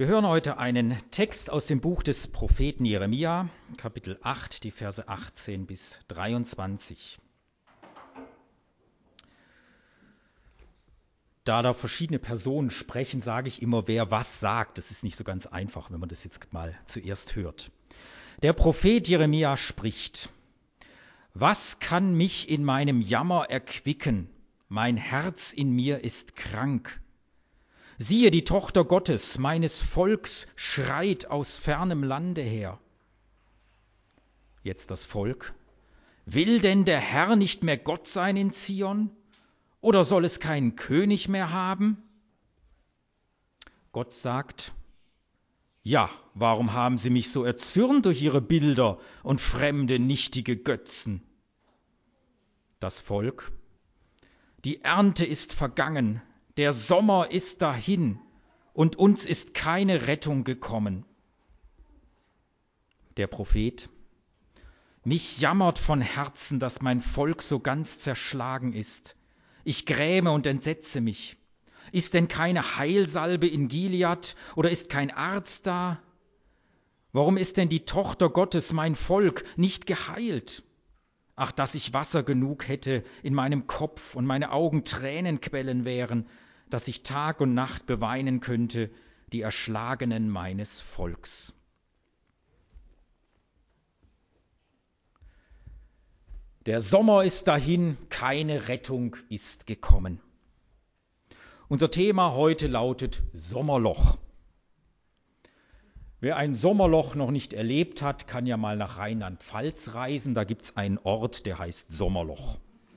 Wir hören heute einen Text aus dem Buch des Propheten Jeremia, Kapitel 8, die Verse 18 bis 23. Da verschiedene Personen sprechen, sage ich immer, wer was sagt. Das ist nicht so ganz einfach, wenn man das jetzt mal zuerst hört. Der Prophet Jeremia spricht: Was kann mich in meinem Jammer erquicken? Mein Herz in mir ist krank. Siehe, die Tochter Gottes, meines Volks, schreit aus fernem Lande her. Jetzt das Volk: Will denn der Herr nicht mehr Gott sein in Zion? Oder soll es keinen König mehr haben? Gott sagt: Ja, warum haben sie mich so erzürnt durch ihre Bilder und fremde, nichtige Götzen? Das Volk: Die Ernte ist vergangen, der Sommer ist dahin, und uns ist keine Rettung gekommen. Der Prophet: Mich jammert von Herzen, dass mein Volk so ganz zerschlagen ist. Ich gräme und entsetze mich. Ist denn keine Heilsalbe in Gilead oder ist kein Arzt da? Warum ist denn die Tochter Gottes, mein Volk, nicht geheilt? Ach, dass ich Wasser genug hätte in meinem Kopf und meine Augen Tränenquellen wären, dass ich Tag und Nacht beweinen könnte die Erschlagenen meines Volks. Der Sommer ist dahin, keine Rettung ist gekommen. Unser Thema heute lautet Sommerloch. Wer ein Sommerloch noch nicht erlebt hat, kann ja mal nach Rheinland-Pfalz reisen. Da gibt es einen Ort, der heißt Sommerloch.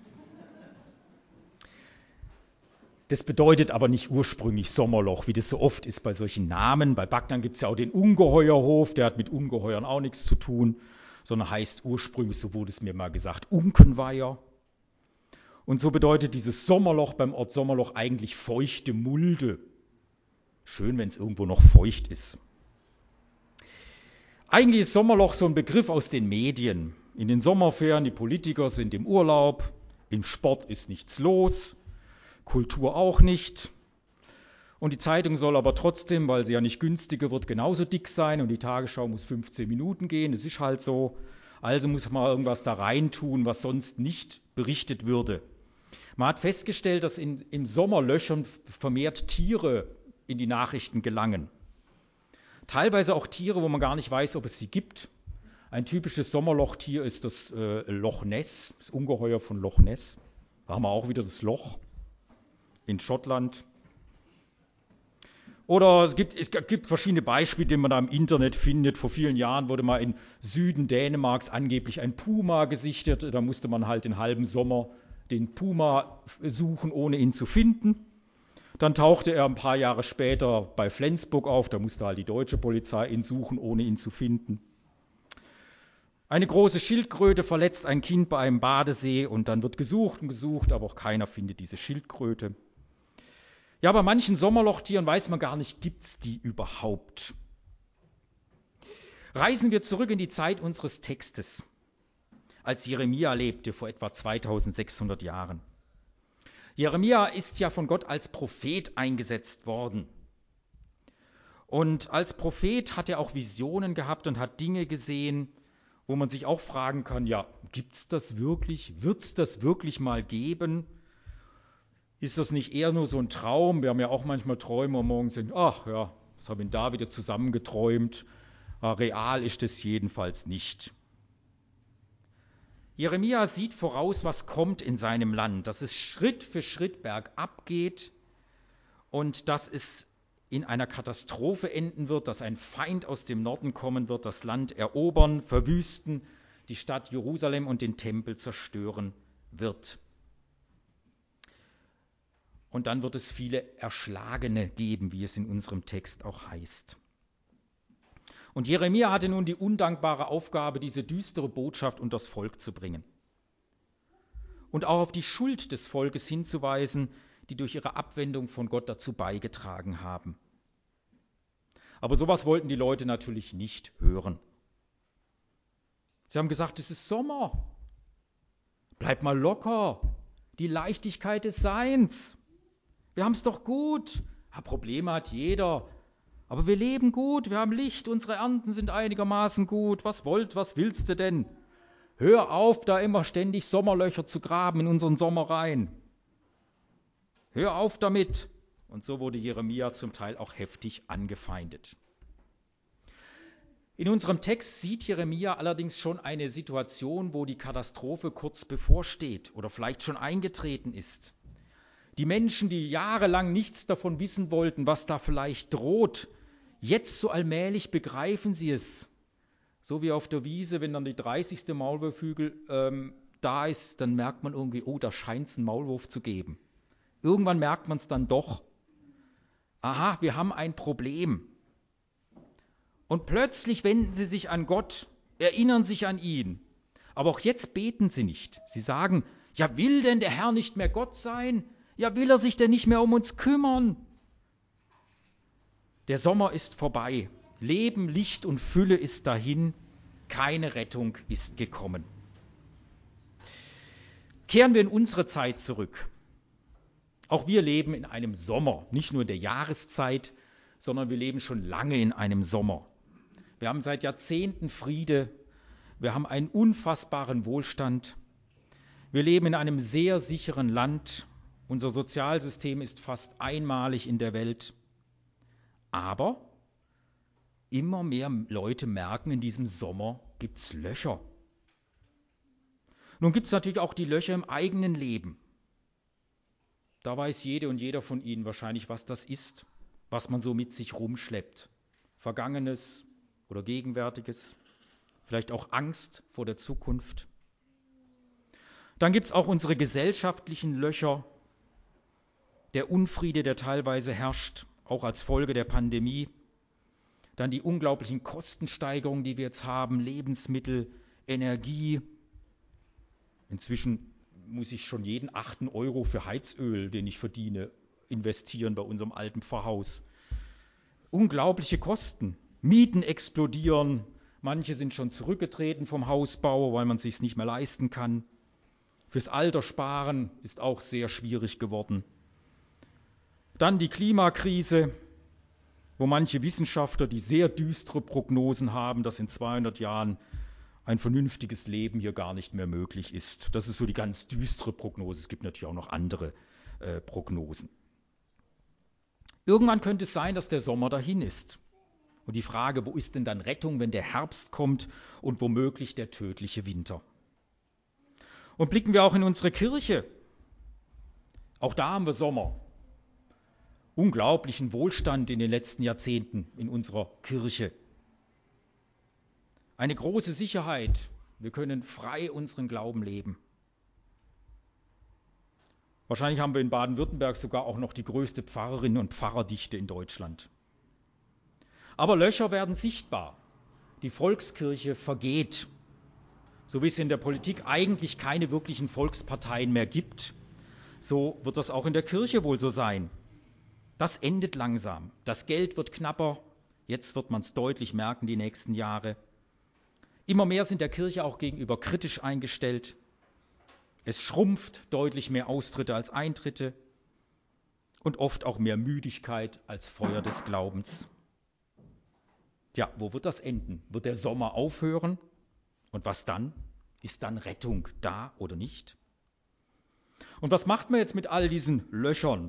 Das bedeutet aber nicht ursprünglich Sommerloch, wie das so oft ist bei solchen Namen. Bei Backnern gibt es ja auch den Ungeheuerhof, der hat mit Ungeheuern auch nichts zu tun, sondern heißt ursprünglich, so wurde es mir mal gesagt, Unkenweiher. Und so bedeutet dieses Sommerloch beim Ort Sommerloch eigentlich feuchte Mulde. Schön, wenn es irgendwo noch feucht ist. Eigentlich ist Sommerloch so ein Begriff aus den Medien. In den Sommerferien, die Politiker sind im Urlaub, im Sport ist nichts los, Kultur auch nicht. Und die Zeitung soll aber trotzdem, weil sie ja nicht günstiger wird, genauso dick sein und die Tagesschau muss 15 Minuten gehen, das ist halt so. Also muss man irgendwas da reintun, was sonst nicht berichtet würde. Man hat festgestellt, dass in Sommerlöchern vermehrt Tiere in die Nachrichten gelangen. Teilweise auch Tiere, wo man gar nicht weiß, ob es sie gibt. Ein typisches Sommerlochtier ist das Loch Ness, das Ungeheuer von Loch Ness. Da haben wir auch wieder das Loch in Schottland. Oder es gibt verschiedene Beispiele, die man da im Internet findet. Vor vielen Jahren wurde mal im Süden Dänemarks angeblich ein Puma gesichtet. Da musste man halt den halben Sommer den Puma suchen, ohne ihn zu finden. Dann tauchte er ein paar Jahre später bei Flensburg auf. Da musste halt die deutsche Polizei ihn suchen, ohne ihn zu finden. Eine große Schildkröte verletzt ein Kind bei einem Badesee und dann wird gesucht und gesucht, aber auch keiner findet diese Schildkröte. Ja, bei manchen Sommerlochtieren weiß man gar nicht, gibt es die überhaupt? Reisen wir zurück in die Zeit unseres Textes, als Jeremia lebte vor etwa 2600 Jahren. Jeremia ist ja von Gott als Prophet eingesetzt worden. Und als Prophet hat er auch Visionen gehabt und hat Dinge gesehen, wo man sich auch fragen kann, ja, gibt's das wirklich? Wird's das wirklich mal geben? Ist das nicht eher nur so ein Traum? Wir haben ja auch manchmal Träume und morgens denken, ach ja, was haben wir da wieder zusammengeträumt? Real ist es jedenfalls nicht. Jeremia sieht voraus, was kommt in seinem Land, dass es Schritt für Schritt bergab geht und dass es in einer Katastrophe enden wird, dass ein Feind aus dem Norden kommen wird, das Land erobern, verwüsten, die Stadt Jerusalem und den Tempel zerstören wird. Und dann wird es viele Erschlagene geben, wie es in unserem Text auch heißt. Und Jeremia hatte nun die undankbare Aufgabe, diese düstere Botschaft unter das Volk zu bringen. Und auch auf die Schuld des Volkes hinzuweisen, die durch ihre Abwendung von Gott dazu beigetragen haben. Aber sowas wollten die Leute natürlich nicht hören. Sie haben gesagt, es ist Sommer. Bleib mal locker. Die Leichtigkeit des Seins. Wir haben es doch gut. Ja, Probleme hat jeder. Aber wir leben gut, wir haben Licht, unsere Ernten sind einigermaßen gut. Was willst du denn? Hör auf, da immer ständig Sommerlöcher zu graben in unseren Sommereien. Hör auf damit. Und so wurde Jeremia zum Teil auch heftig angefeindet. In unserem Text sieht Jeremia allerdings schon eine Situation, wo die Katastrophe kurz bevorsteht oder vielleicht schon eingetreten ist. Die Menschen, die jahrelang nichts davon wissen wollten, was da vielleicht droht, jetzt so allmählich begreifen sie es. So wie auf der Wiese, wenn dann die 30. Maulwurfhügel da ist, dann merkt man irgendwie, oh, da scheint es einen Maulwurf zu geben. Irgendwann merkt man es dann doch. Aha, wir haben ein Problem. Und plötzlich wenden sie sich an Gott, erinnern sich an ihn. Aber auch jetzt beten sie nicht. Sie sagen, ja, will denn der Herr nicht mehr Gott sein? Ja, will er sich denn nicht mehr um uns kümmern? Der Sommer ist vorbei. Leben, Licht und Fülle ist dahin. Keine Rettung ist gekommen. Kehren wir in unsere Zeit zurück. Auch wir leben in einem Sommer, nicht nur in der Jahreszeit, sondern wir leben schon lange in einem Sommer. Wir haben seit Jahrzehnten Friede, wir haben einen unfassbaren Wohlstand, wir leben in einem sehr sicheren Land, unser Sozialsystem ist fast einmalig in der Welt, aber immer mehr Leute merken, in diesem Sommer gibt es Löcher. Nun gibt es natürlich auch die Löcher im eigenen Leben. Da weiß jede und jeder von Ihnen wahrscheinlich, was das ist, was man so mit sich rumschleppt. Vergangenes oder Gegenwärtiges, vielleicht auch Angst vor der Zukunft. Dann gibt es auch unsere gesellschaftlichen Löcher, der Unfriede, der teilweise herrscht, auch als Folge der Pandemie. Dann die unglaublichen Kostensteigerungen, die wir jetzt haben, Lebensmittel, Energie. Inzwischen muss ich schon jeden 8. Euro für Heizöl, den ich verdiene, investieren bei unserem alten Pfarrhaus. Unglaubliche Kosten. Mieten explodieren. Manche sind schon zurückgetreten vom Hausbau, weil man es sich nicht mehr leisten kann. Fürs Alter sparen ist auch sehr schwierig geworden. Dann die Klimakrise, wo manche Wissenschaftler die sehr düstere Prognosen haben, dass in 200 Jahren ein vernünftiges Leben hier gar nicht mehr möglich ist. Das ist so die ganz düstere Prognose. Es gibt natürlich auch noch andere Prognosen. Irgendwann könnte es sein, dass der Sommer dahin ist. Und die Frage, wo ist denn dann Rettung, wenn der Herbst kommt und womöglich der tödliche Winter? Und blicken wir auch in unsere Kirche. Auch da haben wir Sommer. Unglaublichen Wohlstand in den letzten Jahrzehnten in unserer Kirche. Eine große Sicherheit. Wir können frei unseren Glauben leben. Wahrscheinlich haben wir in Baden-Württemberg sogar auch noch die größte Pfarrerinnen- und Pfarrerdichte in Deutschland. Aber Löcher werden sichtbar. Die Volkskirche vergeht. So wie es in der Politik eigentlich keine wirklichen Volksparteien mehr gibt, so wird das auch in der Kirche wohl so sein. Das endet langsam. Das Geld wird knapper. Jetzt wird man es deutlich merken, die nächsten Jahre. Immer mehr sind der Kirche auch gegenüber kritisch eingestellt. Es schrumpft, deutlich mehr Austritte als Eintritte und oft auch mehr Müdigkeit als Feuer des Glaubens. Ja, wo wird das enden? Wird der Sommer aufhören? Und was dann? Ist dann Rettung da oder nicht? Und was macht man jetzt mit all diesen Löchern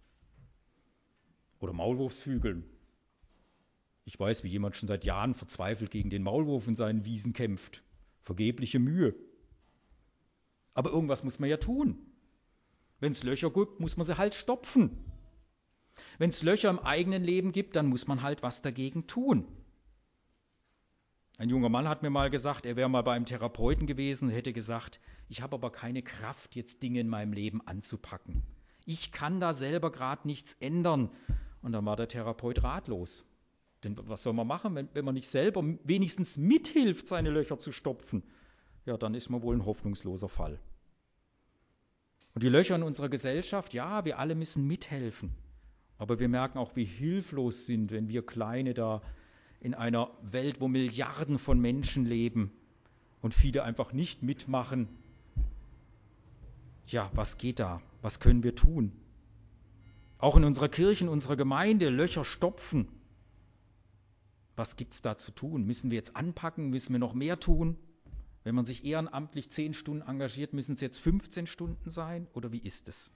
oder Maulwurfshügeln? Ich weiß, wie jemand schon seit Jahren verzweifelt gegen den Maulwurf in seinen Wiesen kämpft. Vergebliche Mühe. Aber irgendwas muss man ja tun. Wenn es Löcher gibt, muss man sie halt stopfen. Wenn es Löcher im eigenen Leben gibt, dann muss man halt was dagegen tun. Ein junger Mann hat mir mal gesagt, er wäre mal bei einem Therapeuten gewesen und hätte gesagt, ich habe aber keine Kraft, jetzt Dinge in meinem Leben anzupacken. Ich kann da selber gerade nichts ändern. Und dann war der Therapeut ratlos. Denn was soll man machen, wenn man nicht selber wenigstens mithilft, seine Löcher zu stopfen? Ja, dann ist man wohl ein hoffnungsloser Fall. Und die Löcher in unserer Gesellschaft, ja, wir alle müssen mithelfen. Aber wir merken auch, wie hilflos sind, wenn wir Kleine da in einer Welt, wo Milliarden von Menschen leben und viele einfach nicht mitmachen. Ja, was geht da? Was können wir tun? Auch in unserer Kirche, in unserer Gemeinde Löcher stopfen. Was gibt es da zu tun? Müssen wir jetzt anpacken? Müssen wir noch mehr tun? Wenn man sich ehrenamtlich 10 Stunden engagiert, müssen es jetzt 15 Stunden sein? Oder wie ist es?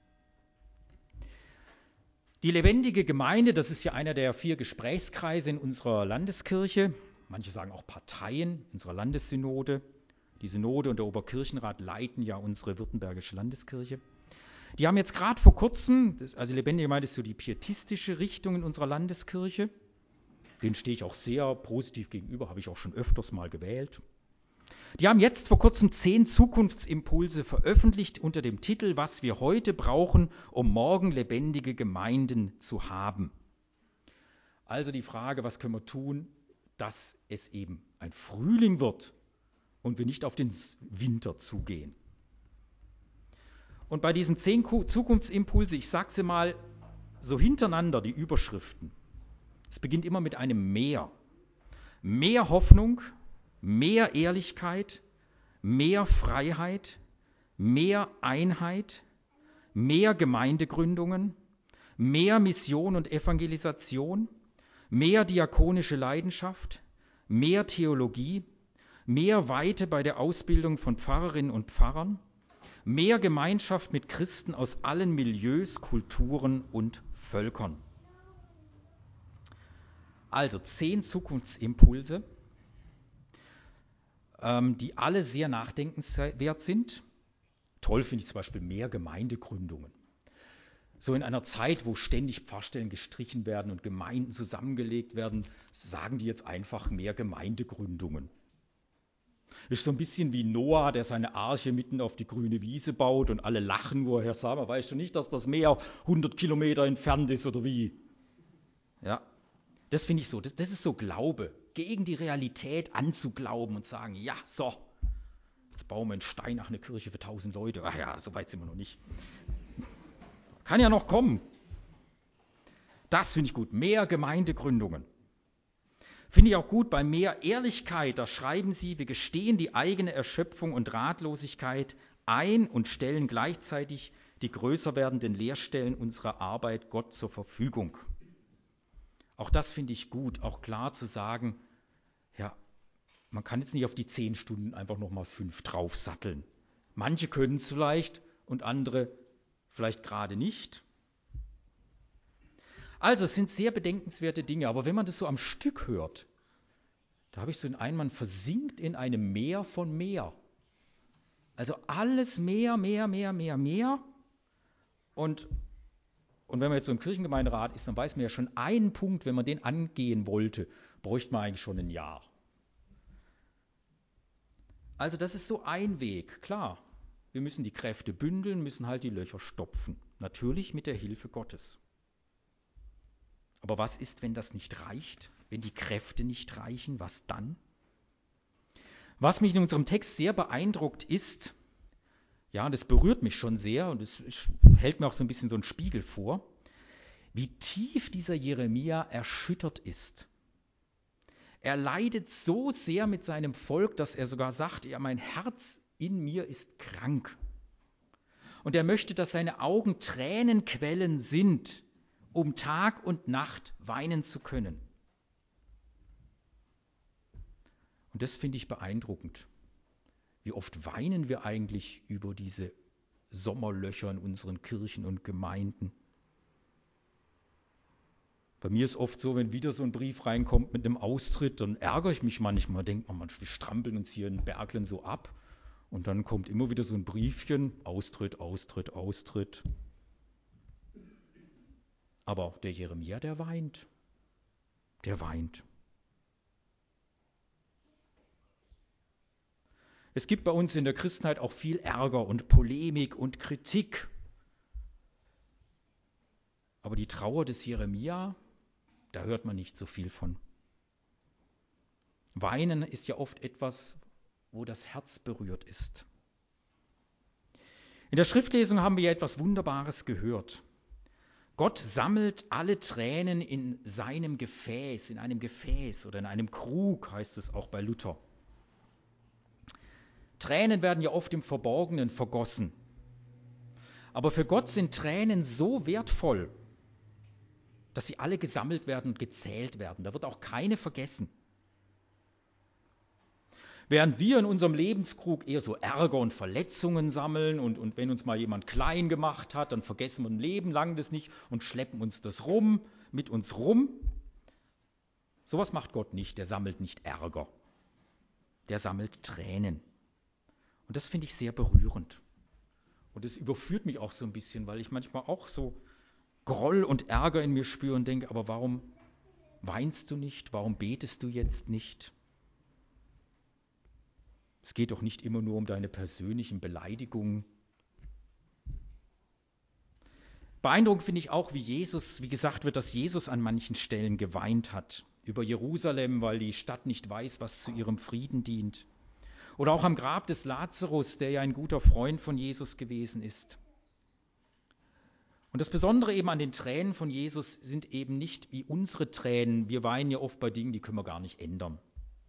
Die lebendige Gemeinde, das ist ja einer der 4 Gesprächskreise in unserer Landeskirche. Manche sagen auch Parteien unserer Landessynode. Die Synode und der Oberkirchenrat leiten ja unsere württembergische Landeskirche. Die haben jetzt gerade vor kurzem, also lebendige Gemeinde ist so die pietistische Richtung in unserer Landeskirche. Den stehe ich auch sehr positiv gegenüber, habe ich auch schon öfters mal gewählt. Die haben jetzt vor kurzem 10 Zukunftsimpulse veröffentlicht unter dem Titel „Was wir heute brauchen, um morgen lebendige Gemeinden zu haben". Also die Frage, was können wir tun, dass es eben ein Frühling wird und wir nicht auf den Winter zugehen. Und bei diesen 10 Zukunftsimpulse, ich sage sie mal so hintereinander, die Überschriften. Es beginnt immer mit einem Mehr. Mehr Hoffnung, mehr Ehrlichkeit, mehr Freiheit, mehr Einheit, mehr Gemeindegründungen, mehr Mission und Evangelisation, mehr diakonische Leidenschaft, mehr Theologie, mehr Weite bei der Ausbildung von Pfarrerinnen und Pfarrern, mehr Gemeinschaft mit Christen aus allen Milieus, Kulturen und Völkern. Also 10 Zukunftsimpulse, die alle sehr nachdenkenswert sind. Toll finde ich zum Beispiel mehr Gemeindegründungen. So in einer Zeit, wo ständig Pfarrstellen gestrichen werden und Gemeinden zusammengelegt werden, sagen die jetzt einfach mehr Gemeindegründungen. Ist so ein bisschen wie Noah, der seine Arche mitten auf die grüne Wiese baut und alle lachen, woher sagen wir, weißt du nicht, dass das Meer 100 Kilometer entfernt ist oder wie? Ja, das finde ich so, das ist so Glaube, gegen die Realität anzuglauben und sagen, ja, so, jetzt bauen wir einen Stein nach einer Kirche für 1000 Leute. Ach ja, so weit sind wir noch nicht. Kann ja noch kommen. Das finde ich gut, mehr Gemeindegründungen. Finde ich auch gut, bei mehr Ehrlichkeit, da schreiben sie, wir gestehen die eigene Erschöpfung und Ratlosigkeit ein und stellen gleichzeitig die größer werdenden Leerstellen unserer Arbeit Gott zur Verfügung. Auch das finde ich gut, auch klar zu sagen, ja, man kann jetzt nicht auf die 10 Stunden einfach nochmal 5 draufsatteln. Manche können es vielleicht und andere vielleicht gerade nicht. Also es sind sehr bedenkenswerte Dinge, aber wenn man das so am Stück hört, da habe ich so den Eindruck, man versinkt in einem Meer von mehr. Also alles mehr. Und wenn man jetzt so im Kirchengemeinderat ist, dann weiß man ja schon einen Punkt, wenn man den angehen wollte, bräuchte man eigentlich schon ein Jahr. Also das ist so ein Weg, klar. Wir müssen die Kräfte bündeln, müssen halt die Löcher stopfen. Natürlich mit der Hilfe Gottes. Aber was ist, wenn das nicht reicht? Wenn die Kräfte nicht reichen, was dann? Was mich in unserem Text sehr beeindruckt ist, ja, und das berührt mich schon sehr und es hält mir auch so ein bisschen so einen Spiegel vor, wie tief dieser Jeremia erschüttert ist. Er leidet so sehr mit seinem Volk, dass er sogar sagt, ja, mein Herz in mir ist krank. Und er möchte, dass seine Augen Tränenquellen sind, um Tag und Nacht weinen zu können. Und das finde ich beeindruckend. Wie oft weinen wir eigentlich über diese Sommerlöcher in unseren Kirchen und Gemeinden? Bei mir ist oft so, wenn wieder so ein Brief reinkommt mit einem Austritt, dann ärgere ich mich manchmal, denkt man, wir strampeln uns hier in Berglen so ab. Und dann kommt immer wieder so ein Briefchen, Austritt. Aber der Jeremia, der weint. Es gibt bei uns in der Christenheit auch viel Ärger und Polemik und Kritik. Aber die Trauer des Jeremia, da hört man nicht so viel von. Weinen ist ja oft etwas, wo das Herz berührt ist. In der Schriftlesung haben wir ja etwas Wunderbares gehört. Gott sammelt alle Tränen in seinem Gefäß, in einem Gefäß oder in einem Krug, heißt es auch bei Luther. Tränen werden ja oft im Verborgenen vergossen. Aber für Gott sind Tränen so wertvoll, dass sie alle gesammelt werden und gezählt werden. Da wird auch keine vergessen. Während wir in unserem Lebenskrug eher so Ärger und Verletzungen sammeln und wenn uns mal jemand klein gemacht hat, dann vergessen wir ein Leben lang das nicht und schleppen uns das mit uns rum. Sowas macht Gott nicht, der sammelt nicht Ärger, der sammelt Tränen. Und das finde ich sehr berührend. Und es überführt mich auch so ein bisschen, weil ich manchmal auch so Groll und Ärger in mir spüre und denke, aber warum weinst du nicht? Warum betest du jetzt nicht? Es geht doch nicht immer nur um deine persönlichen Beleidigungen. Beeindruckend finde ich auch, wie gesagt wird, dass Jesus an manchen Stellen geweint hat. Über Jerusalem, weil die Stadt nicht weiß, was zu ihrem Frieden dient. Oder auch am Grab des Lazarus, der ja ein guter Freund von Jesus gewesen ist. Und das Besondere eben an den Tränen von Jesus sind eben nicht wie unsere Tränen. Wir weinen ja oft bei Dingen, die können wir gar nicht ändern.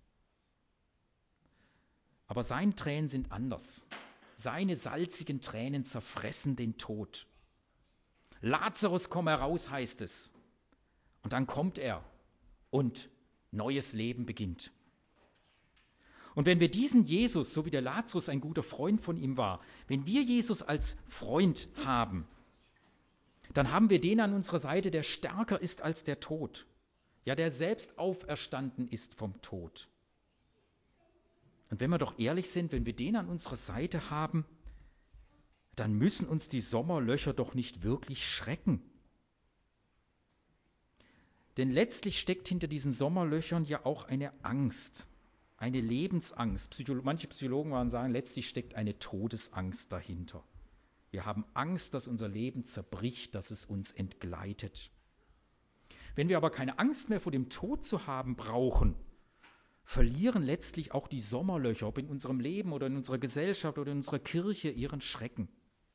Aber seine Tränen sind anders. Seine salzigen Tränen zerfressen den Tod. Lazarus, komm heraus, heißt es. Und dann kommt er und neues Leben beginnt. Und wenn wir diesen Jesus, so wie der Lazarus ein guter Freund von ihm war, wenn wir Jesus als Freund haben, dann haben wir den an unserer Seite, der stärker ist als der Tod. Ja, der selbst auferstanden ist vom Tod. Und wenn wir doch ehrlich sind, wenn wir den an unserer Seite haben, dann müssen uns die Sommerlöcher doch nicht wirklich schrecken. Denn letztlich steckt hinter diesen Sommerlöchern ja auch eine Angst, eine Lebensangst. Manche Psychologen waren sagen, letztlich steckt eine Todesangst dahinter. Wir haben Angst, dass unser Leben zerbricht, dass es uns entgleitet. Wenn wir aber keine Angst mehr vor dem Tod zu haben brauchen, verlieren letztlich auch die Sommerlöcher, ob in unserem Leben oder in unserer Gesellschaft oder in unserer Kirche, ihren Schrecken.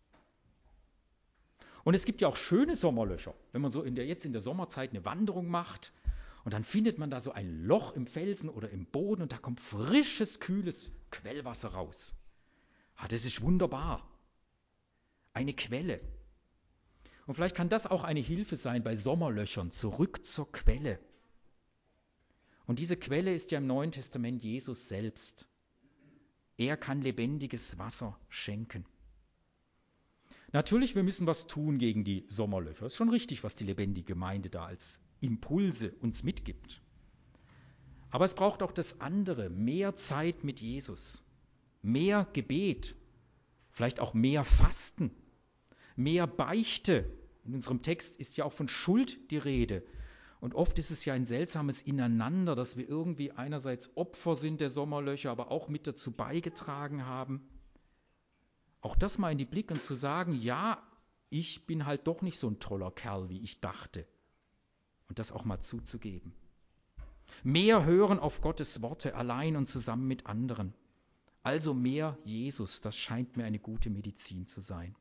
Und es gibt ja auch schöne Sommerlöcher. Wenn man so jetzt in der Sommerzeit eine Wanderung macht und dann findet man da so ein Loch im Felsen oder im Boden und da kommt frisches, kühles Quellwasser raus. Das ist wunderbar. Eine Quelle. Und vielleicht kann das auch eine Hilfe sein bei Sommerlöchern, zurück zur Quelle. Und diese Quelle ist ja im Neuen Testament Jesus selbst. Er kann lebendiges Wasser schenken. Natürlich, wir müssen was tun gegen die Sommerlöcher. Es ist schon richtig, was die lebendige Gemeinde da als Impulse uns mitgibt. Aber es braucht auch das andere, mehr Zeit mit Jesus, mehr Gebet, vielleicht auch mehr Fasten, mehr Beichte. In unserem Text ist ja auch von Schuld die Rede. Und oft ist es ja ein seltsames Ineinander, dass wir irgendwie einerseits Opfer sind der Sommerlöcher, aber auch mit dazu beigetragen haben. Auch das mal in die Blicke und zu sagen, ja, ich bin halt doch nicht so ein toller Kerl, wie ich dachte. Und das auch mal zuzugeben. Mehr hören auf Gottes Worte allein und zusammen mit anderen. Also mehr Jesus, das scheint mir eine gute Medizin zu sein.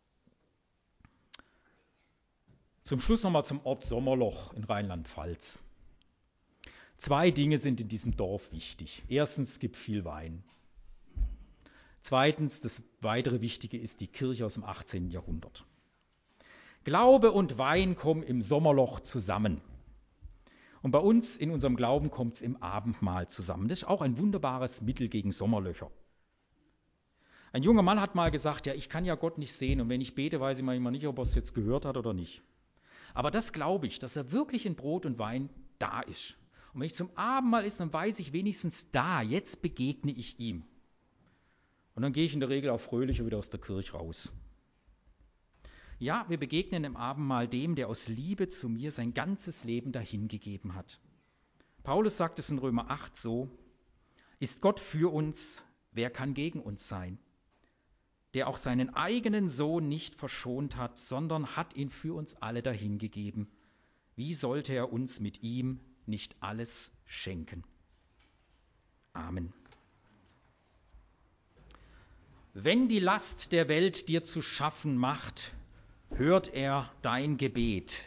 Zum Schluss nochmal zum Ort Sommerloch in Rheinland-Pfalz. 2 Dinge sind in diesem Dorf wichtig. Erstens, es gibt viel Wein. Zweitens, das weitere Wichtige ist die Kirche aus dem 18. Jahrhundert. Glaube und Wein kommen im Sommerloch zusammen. Und bei uns in unserem Glauben kommt es im Abendmahl zusammen. Das ist auch ein wunderbares Mittel gegen Sommerlöcher. Ein junger Mann hat mal gesagt, ja, ich kann ja Gott nicht sehen und wenn ich bete, weiß ich manchmal nicht, ob er es jetzt gehört hat oder nicht. Aber das glaube ich, dass er wirklich in Brot und Wein da ist. Und wenn ich zum Abendmahl esse, dann weiß ich wenigstens da, jetzt begegne ich ihm. Und dann gehe ich in der Regel auch fröhlicher wieder aus der Kirche raus. Ja, wir begegnen im Abendmahl dem, der aus Liebe zu mir sein ganzes Leben dahingegeben hat. Paulus sagt es in Römer 8 so, ist Gott für uns, wer kann gegen uns sein? Der auch seinen eigenen Sohn nicht verschont hat, sondern hat ihn für uns alle dahingegeben. Wie sollte er uns mit ihm nicht alles schenken? Amen. Wenn die Last der Welt dir zu schaffen macht, hört er dein Gebet.